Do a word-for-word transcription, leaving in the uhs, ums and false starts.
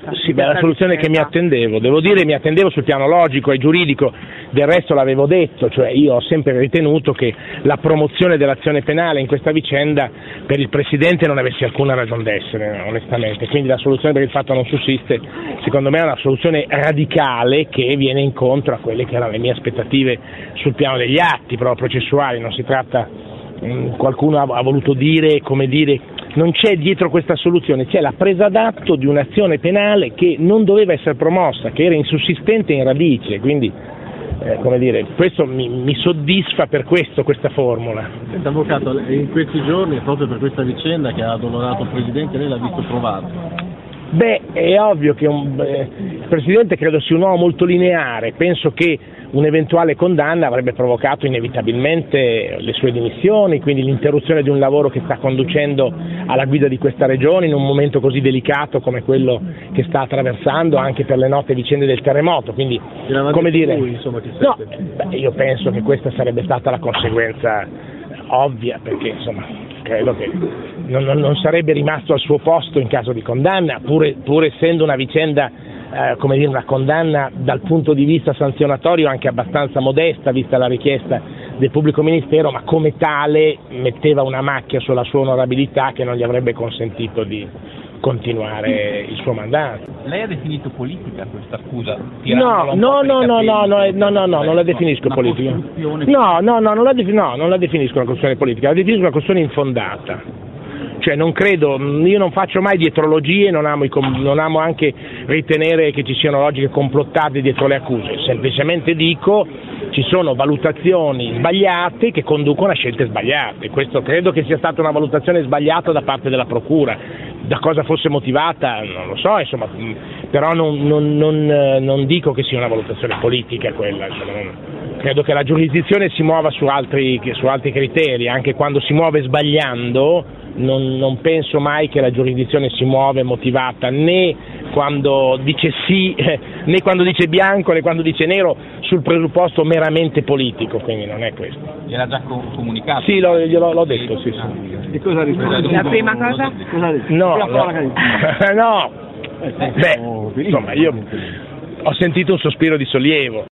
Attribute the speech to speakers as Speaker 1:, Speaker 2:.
Speaker 1: Sì, beh, la soluzione che mi attendevo, devo dire mi attendevo sul piano logico e giuridico, del resto l'avevo detto, cioè io ho sempre ritenuto che la promozione dell'azione penale in questa vicenda per il Presidente non avesse alcuna ragione d'essere, onestamente, quindi la soluzione per il fatto non sussiste, secondo me è una soluzione radicale che viene incontro a quelle che erano le mie aspettative sul piano degli atti proprio processuali, non si tratta, mh, qualcuno ha, ha voluto dire, come dire, non c'è dietro questa soluzione, c'è la presa d'atto di un'azione penale che non doveva essere promossa, che era insussistente in radice, quindi eh, come dire, questo mi, mi soddisfa per questo questa formula.
Speaker 2: Senta, avvocato, in questi giorni, proprio per questa vicenda che ha addolorato il Presidente, lei l'ha visto provato?
Speaker 1: Beh, è ovvio che un, eh, il Presidente credo sia un uomo molto lineare, penso che un'eventuale condanna avrebbe provocato inevitabilmente le sue dimissioni, quindi l'interruzione di un lavoro che sta conducendo alla guida di questa regione in un momento così delicato come quello che sta attraversando anche per le note vicende del terremoto, quindi come dire,
Speaker 2: lui, insomma, che
Speaker 1: no, beh, io penso che questa sarebbe stata la conseguenza ovvia, perché insomma credo che non, non, non sarebbe rimasto al suo posto in caso di condanna, pur, pur essendo una vicenda, eh, come dire, una condanna dal punto di vista sanzionatorio anche abbastanza modesta, vista la richiesta del pubblico ministero, ma come tale metteva una macchia sulla sua onorabilità che non gli avrebbe consentito di continuare il suo mandato.
Speaker 3: Lei ha definito politica questa accusa?
Speaker 1: No, no, no, no, no, no, no, no, no, non la definisco politica. No, no, no, non la, defin- no, non la definisco una questione politica, la definisco una questione infondata. Cioè non credo, io non faccio mai dietrologie, non amo, i, non amo anche ritenere che ci siano logiche complottate dietro le accuse, semplicemente dico ci sono valutazioni sbagliate che conducono a scelte sbagliate, questo credo che sia stata una valutazione sbagliata da parte della Procura, da cosa fosse motivata non lo so, insomma, però non, non, non, non dico che sia una valutazione politica quella, insomma, non, credo che la giurisdizione si muova su altri, su altri criteri, anche quando si muove sbagliando. Non, non penso mai che la giurisdizione si muove motivata né quando dice sì eh, né quando dice bianco né quando dice nero sul presupposto meramente politico, quindi non è questo.
Speaker 3: Gliel'ha già comunicato?
Speaker 1: Sì, l'ho, glielo, l'ho detto, sì, sì.
Speaker 2: E cosa ha risposto?
Speaker 4: La prima cosa?
Speaker 2: Cosa ha detto?
Speaker 1: No, no, no. Beh, insomma, io ho sentito un sospiro di sollievo.